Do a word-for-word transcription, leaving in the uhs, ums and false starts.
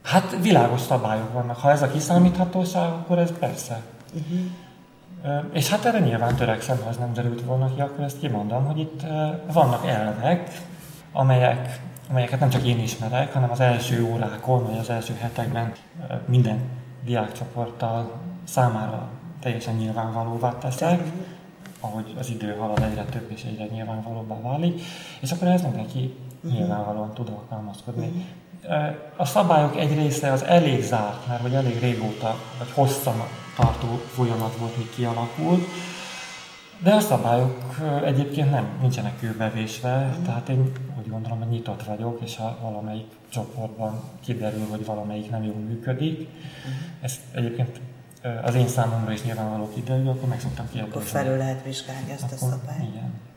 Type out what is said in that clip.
Hát világos szabályok vannak. Ha ez a kiszámíthatóság, akkor ez persze. Uh-huh. És hát erre nyilván törekszem, ha ez nem derült volna ki, akkor ezt kimondom, hogy itt vannak elvek, amelyek, amelyeket nem csak én ismerek, hanem az első órákon, vagy az első hetekben minden diákcsoporttal számára teljesen nyilvánvalóvá teszek, ahogy az idő halad, egyre több és egyre nyilvánvalóbbá válik, és akkor ez mindenki uh-huh. nyilvánvalóan tud alkalmazkodni. Uh-huh. A szabályok egy része az elég zárt, mert hogy elég régóta, vagy hosszan tartó folyamat volt, míg kialakult, de a szabályok egyébként nem, nincsenek kőbevésve, uh-huh. tehát én úgy gondolom, hogy nyitott vagyok, és ha valamelyik csoportban kiderül, hogy valamelyik nem jól működik, uh-huh. ezt egyébként az én számomra is nyilvánvaló kiderül, akkor meg szoktam kérdezni. Akkor felül lehet vizsgálni ezt akkor, a szabályt. Igen.